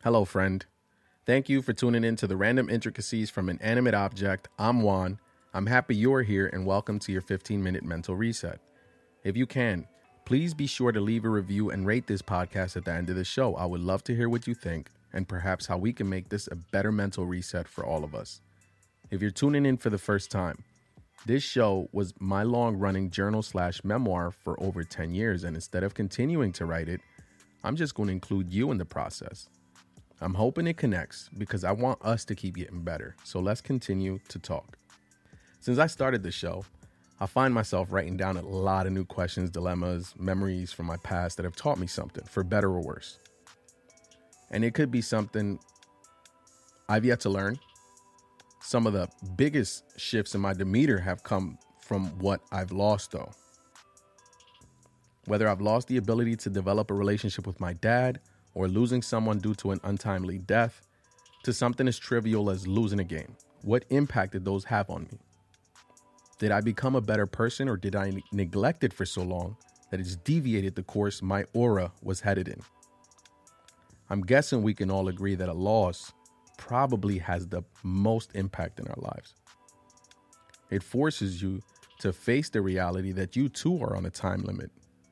Hello, friend. Thank you for tuning in to the Random Intricacies from an Animate Object. I'm Juan. I'm happy you're here and welcome to your 15-minute mental reset. If you can, please be sure to leave a review and rate this podcast at the end of the show. I would love to hear what you think and perhaps how we can make this a better mental reset for all of us. If you're tuning in for the first time, this show was my long-running journal/memoir for over 10 years, and instead of continuing to write it, I'm just going to include you in the process. I'm hoping it connects because I want us to keep getting better, so let's continue to talk. Since I started the show, I find myself writing down a lot of new questions, dilemmas, memories from my past that have taught me something, for better or worse. And it could be something I've yet to learn. Some of the biggest shifts in my demeanor have come from what I've lost, though. Whether I've lost the ability to develop a relationship with my dad, or losing someone due to an untimely death, to something as trivial as losing a game. What impact did those have on me? Did I become a better person, or did I neglect it for so long that it's deviated the course my aura was headed in? I'm guessing we can all agree that a loss probably has the most impact in our lives. It forces you to face the reality that you too are on a time limit.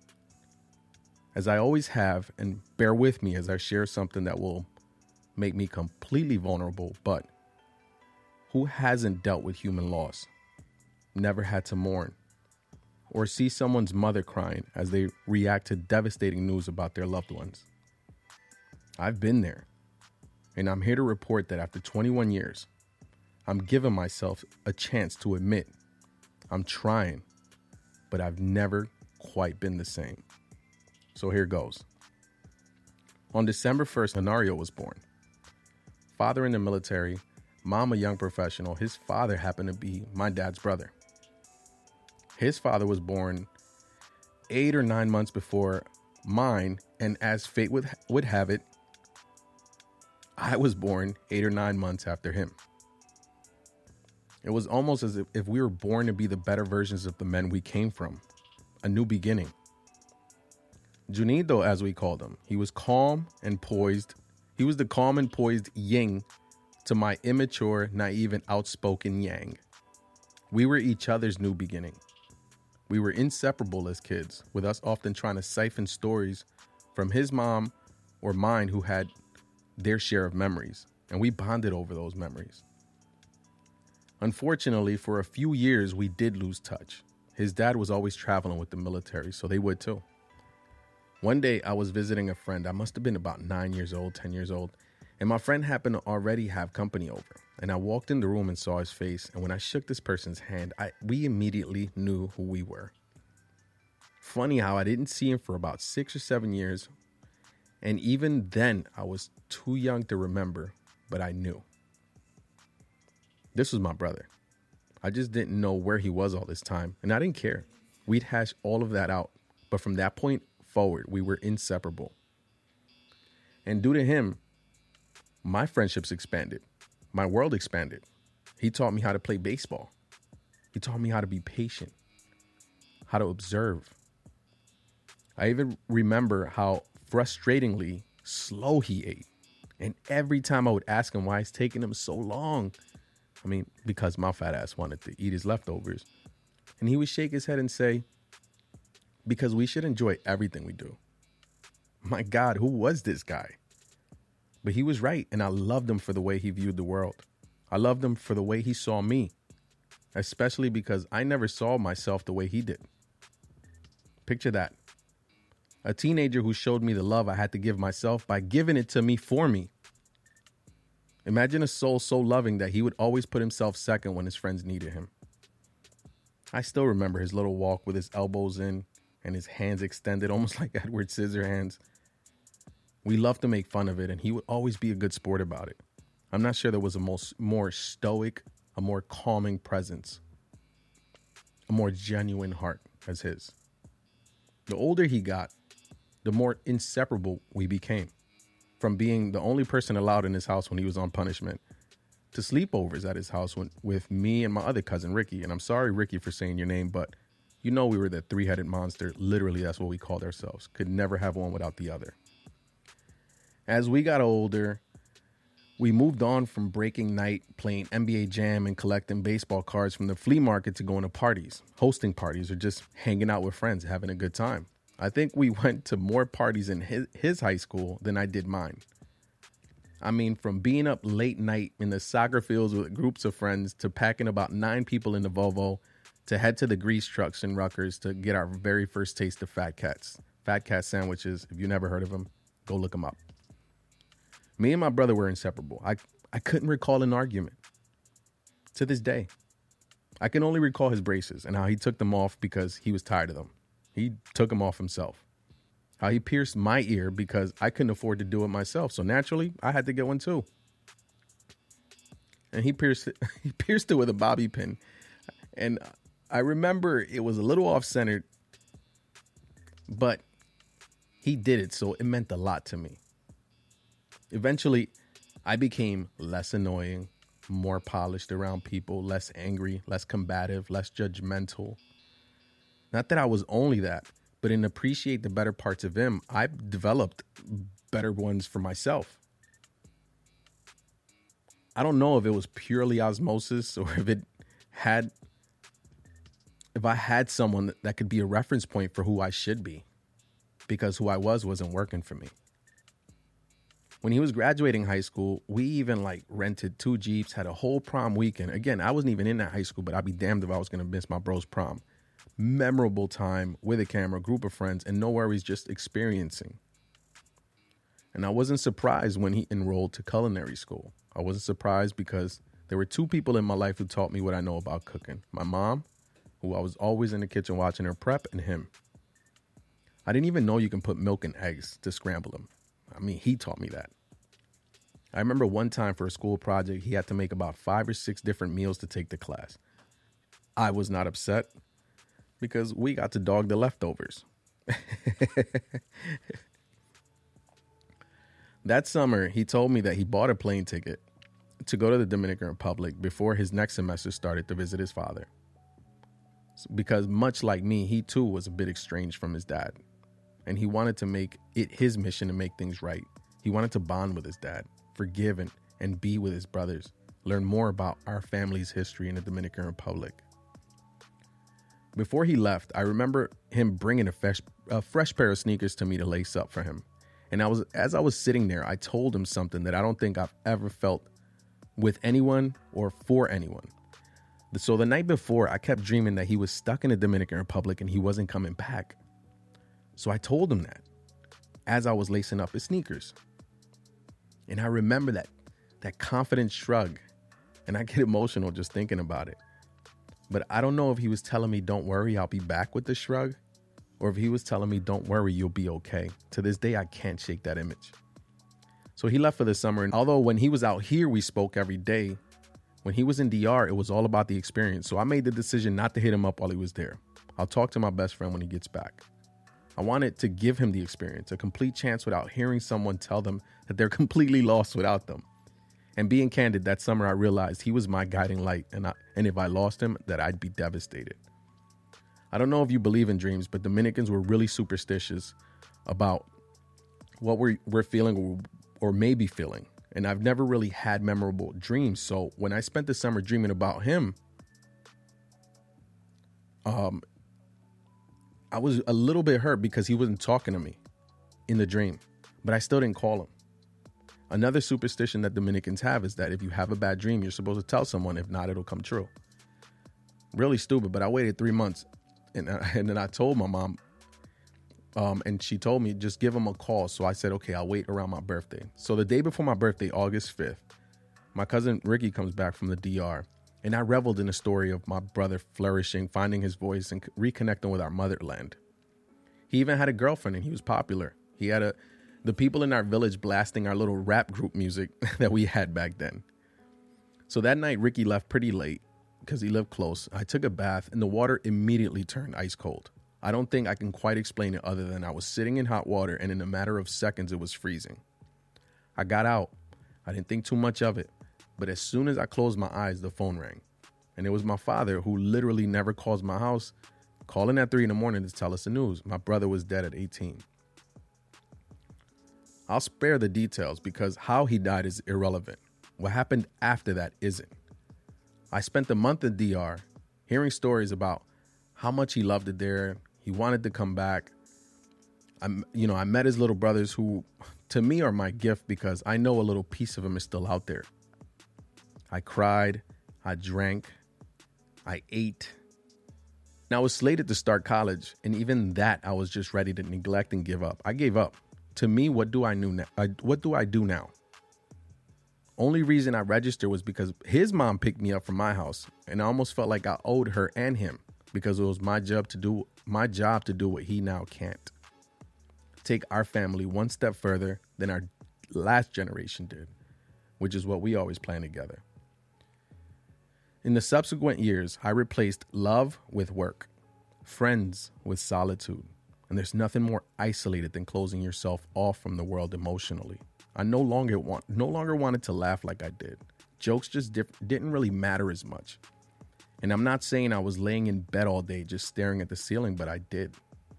As I always have, and bear with me as I share something that will make me completely vulnerable, but who hasn't dealt with human loss, never had to mourn, or see someone's mother crying as they react to devastating news about their loved ones? I've been there, and I'm here to report that after 21 years, I'm giving myself a chance to admit I'm trying, but I've never quite been the same. So here goes. On December 1st, Honorio was born. Father in the military, mom a young professional. His father happened to be my dad's brother. His father was born 8 or 9 months before mine, and as fate would have it, I was born 8 or 9 months after him. It was almost as if we were born to be the better versions of the men we came from, a new beginning. Junido, as we called him, he was calm and poised. He was the calm and poised yin to my immature, naive, and outspoken yang. We were each other's new beginning. We were inseparable as kids, with us often trying to siphon stories from his mom or mine who had their share of memories, and we bonded over those memories. Unfortunately, for a few years, we did lose touch. His dad was always traveling with the military, so they would too. One day I was visiting a friend. I must have been about 9 years old, 10 years old. And my friend happened to already have company over. And I walked in the room and saw his face. And when I shook this person's hand, we immediately knew who we were. Funny how I didn't see him for about 6 or 7 years. And even then I was too young to remember, but I knew. This was my brother. I just didn't know where he was all this time. And I didn't care. We'd hash all of that out. But from that point forward, we were inseparable. And due to him, my friendships expanded. My world expanded. He taught me how to play baseball. He taught me how to be patient, how to observe. I even remember how frustratingly slow he ate. And every time I would ask him why it's taking him so long, because my fat ass wanted to eat his leftovers, and he would shake his head and say, because we should enjoy everything we do. My God, who was this guy? But he was right, and I loved him for the way he viewed the world. I loved him for the way he saw me, especially because I never saw myself the way he did. Picture that. A teenager who showed me the love I had to give myself by giving it to me for me. Imagine a soul so loving that he would always put himself second when his friends needed him. I still remember his little walk with his elbows in and his hands extended, almost like Edward Scissorhands. We loved to make fun of it, and he would always be a good sport about it. I'm not sure there was a more stoic, a more calming presence, a more genuine heart as his. The older he got, the more inseparable we became. From being the only person allowed in his house when he was on punishment, to sleepovers at his house with me and my other cousin, Ricky. And I'm sorry, Ricky, for saying your name, but you know we were the three-headed monster. Literally, that's what we called ourselves. Could never have one without the other. As we got older, we moved on from breaking night, playing NBA Jam, and collecting baseball cards from the flea market to going to parties, hosting parties, or just hanging out with friends, having a good time. I think we went to more parties in his high school than I did mine. I mean, from being up late night in the soccer fields with groups of friends to packing about 9 people in the Volvo to head to the grease trucks in Rutgers to get our very first taste of Fat Cats. Fat Cat sandwiches, if you never heard of them, go look them up. Me and my brother were inseparable. I couldn't recall an argument. To this day, I can only recall his braces and how he took them off because he was tired of them. He took them off himself. How he pierced my ear because I couldn't afford to do it myself. So naturally, I had to get one too. And he pierced it with a bobby pin. And I remember it was a little off-centered, but he did it, so it meant a lot to me. Eventually, I became less annoying, more polished around people, less angry, less combative, less judgmental. Not that I was only that, but in appreciate the better parts of him, I developed better ones for myself. I don't know if it was purely osmosis or if I had someone that could be a reference point for who I should be, because who I wasn't working for me. When he was graduating high school, we even rented 2 Jeeps, had a whole prom weekend. Again, I wasn't even in that high school, but I'd be damned if I was going to miss my bro's prom. Memorable time with a camera, group of friends, and no worries, just experiencing. And I wasn't surprised when he enrolled to culinary school. I wasn't surprised because there were 2 people in my life who taught me what I know about cooking. My mom, who I was always in the kitchen watching her prep, and him. I didn't even know you can put milk in eggs to scramble them. I mean, he taught me that. I remember one time for a school project, he had to make about 5 or 6 different meals to take to class. I was not upset because we got to dog the leftovers. That summer, he told me that he bought a plane ticket to go to the Dominican Republic before his next semester started to visit his father. Because much like me, he too was a bit estranged from his dad. And he wanted to make it his mission to make things right. He wanted to bond with his dad, forgive and be with his brothers, learn more about our family's history in the Dominican Republic. Before he left, I remember him bringing a fresh pair of sneakers to me to lace up for him. And as I was sitting there, I told him something that I don't think I've ever felt with anyone or for anyone. So the night before, I kept dreaming that he was stuck in the Dominican Republic and he wasn't coming back. So I told him that as I was lacing up his sneakers. And I remember that confident shrug, and I get emotional just thinking about it. But I don't know if he was telling me, don't worry, I'll be back with the shrug, or if he was telling me, don't worry, you'll be okay. To this day, I can't shake that image. So he left for the summer. And although when he was out here, we spoke every day, when he was in DR, it was all about the experience. So I made the decision not to hit him up while he was there. I'll talk to my best friend when he gets back. I wanted to give him the experience, a complete chance without hearing someone tell them that they're completely lost without them. And being candid, that summer I realized he was my guiding light, and if I lost him, that I'd be devastated. I don't know if you believe in dreams, but Dominicans were really superstitious about what we're feeling or maybe feeling. And I've never really had memorable dreams. So when I spent the summer dreaming about him, I was a little bit hurt because he wasn't talking to me in the dream, but I still didn't call him. Another superstition that Dominicans have is that if you have a bad dream, you're supposed to tell someone. If not, it'll come true. Really stupid, but I waited 3 months and then I told my mom and she told me, just give him a call. So I said, okay, I'll wait around my birthday. So the day before my birthday, August 5th, my cousin Ricky comes back from the DR. And I reveled in the story of my brother flourishing, finding his voice, and reconnecting with our motherland. He even had a girlfriend, and he was popular. He had the people in our village blasting our little rap group music that we had back then. So that night, Ricky left pretty late because he lived close. I took a bath, and the water immediately turned ice cold. I don't think I can quite explain it other than I was sitting in hot water, and in a matter of seconds, it was freezing. I got out. I didn't think too much of it. But as soon as I closed my eyes, the phone rang. And it was my father, who literally never calls my house, calling at 3 a.m. to tell us the news. My brother was dead at 18. I'll spare the details because how he died is irrelevant. What happened after that isn't. I spent a month in DR hearing stories about how much he loved it there. He wanted to come back. I met his little brothers who, to me, are my gift because I know a little piece of him is still out there. I cried. I drank. I ate. And I was slated to start college, and even that I was just ready to neglect and give up. I gave up. To me, what do I do now? Only reason I registered was because his mom picked me up from my house, and I almost felt like I owed her and him because it was my job to do what he now can't. Take our family one step further than our last generation did, which is what we always planned together. In the subsequent years, I replaced love with work, friends with solitude, and there's nothing more isolated than closing yourself off from the world emotionally. I no longer wanted to laugh like I did. Jokes just didn't really matter as much. And I'm not saying I was laying in bed all day just staring at the ceiling, but I did.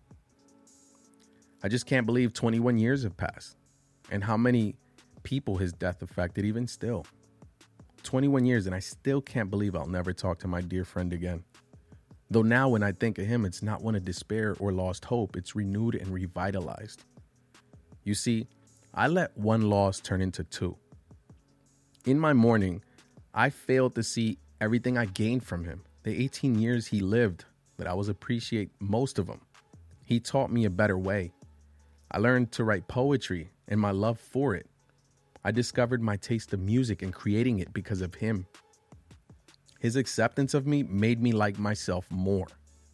I just can't believe 21 years have passed and how many people his death affected even still. 21 years and I still can't believe I'll never talk to my dear friend again. Though now when I think of him, it's not one of despair or lost hope. It's renewed and revitalized. You see, I let one loss turn into two. In my mourning, I failed to see everything I gained from him. The 18 years he lived, that I was appreciate most of them. He taught me a better way. I learned to write poetry and my love for it. I discovered my taste of music and creating it because of him. His acceptance of me made me like myself more.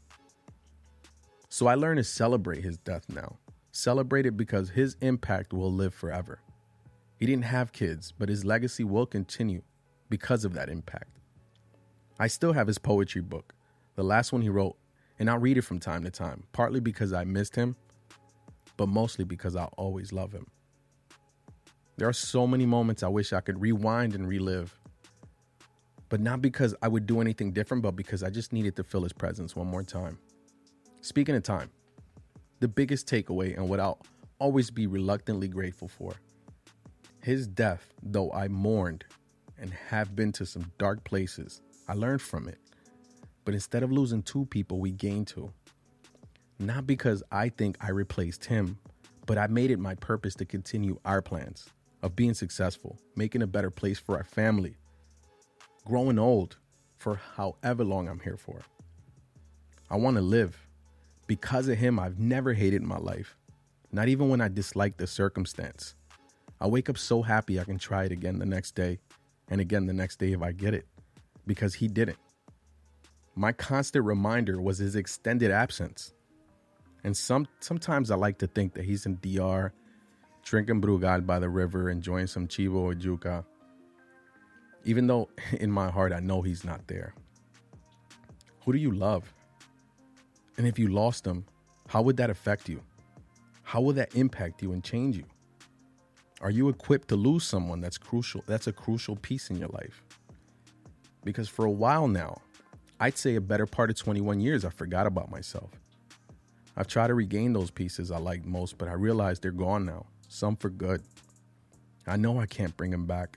So I learned to celebrate his death now. Celebrate it because his impact will live forever. He didn't have kids, but his legacy will continue because of that impact. I still have his poetry book, the last one he wrote, and I'll read it from time to time, partly because I missed him, but mostly because I'll always love him. There are so many moments I wish I could rewind and relive, but not because I would do anything different, but because I just needed to feel his presence one more time. Speaking of time, the biggest takeaway and what I'll always be reluctantly grateful for, his death, though I mourned and have been to some dark places, I learned from it. But instead of losing two people, we gained two. Not because I think I replaced him, but I made it my purpose to continue our plans of being successful, making a better place for our family, growing old for however long I'm here for. I want to live. Because of him, I've never hated my life, not even when I dislike the circumstance. I wake up so happy I can try it again the next day, and again the next day if I get it, because he didn't. My constant reminder was his extended absence. And sometimes I like to think that he's in DR, drinking Brugal by the river, enjoying some chivo or yuca, even though in my heart I know he's not there. Who do you love? And if you lost them, how would that affect you? How will that impact you and change you? Are you equipped to lose someone that's crucial? That's a crucial piece in your life. Because for a while now, I'd say a better part of 21 years, I forgot about myself. I've tried to regain those pieces I liked most, but I realize they're gone now, some for good. I know I can't bring them back,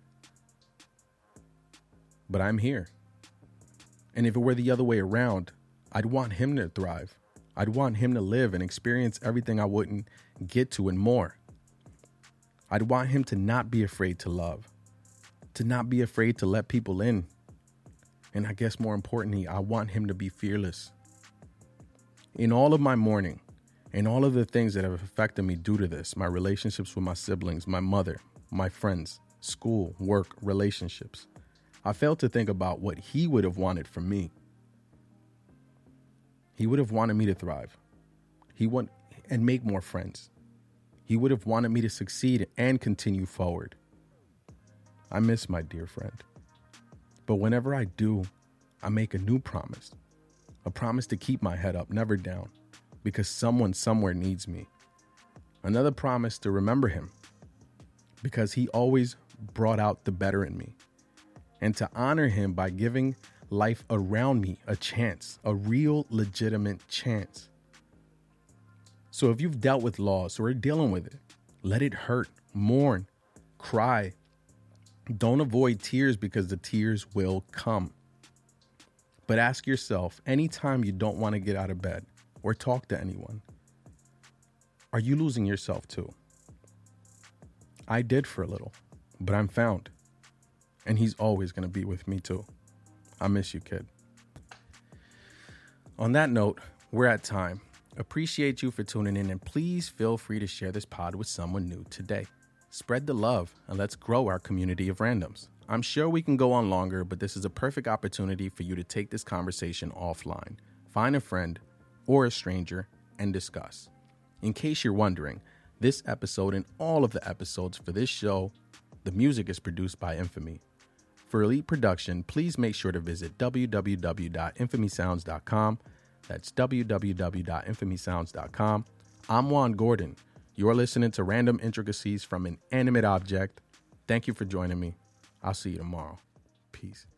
but I'm here. And if it were the other way around, I'd want him to thrive. I'd want him to live and experience everything I wouldn't get to and more. I'd want him to not be afraid to love, to not be afraid to let people in. And I guess more importantly, I want him to be fearless. In all of my mourning and all of the things that have affected me due to this, my relationships with my siblings, my mother, my friends, school, work, relationships, I failed to think about what he would have wanted from me. He would have wanted me to thrive. And make more friends. He would have wanted me to succeed and continue forward. I miss my dear friend. But whenever I do, I make a new promise. A promise to keep my head up, never down, because someone somewhere needs me. Another promise to remember him, because he always brought out the better in me. And to honor him by giving life around me a chance, a real legitimate chance. So if you've dealt with loss or are dealing with it, Let it hurt, mourn, cry. Don't avoid tears because the tears will come. But ask yourself, anytime you don't want to get out of bed or talk to anyone, are you losing yourself too? I did for a little, but I'm found. And he's always going to be with me too. I miss you, kid. On that note, we're at time. Appreciate you for tuning in, and please feel free to share this pod with someone new today. Spread the love and let's grow our community of randoms. I'm sure we can go on longer, but this is a perfect opportunity for you to take this conversation offline. Find a friend or a stranger and discuss. In case you're wondering, this episode and all of the episodes for this show, the music is produced by Infamy. For elite production, please make sure to visit www.infamysounds.com. That's www.infamysounds.com. I'm Juan Gordon. You're listening to Random Intricacies from an Animate Object. Thank you for joining me. I'll see you tomorrow. Peace.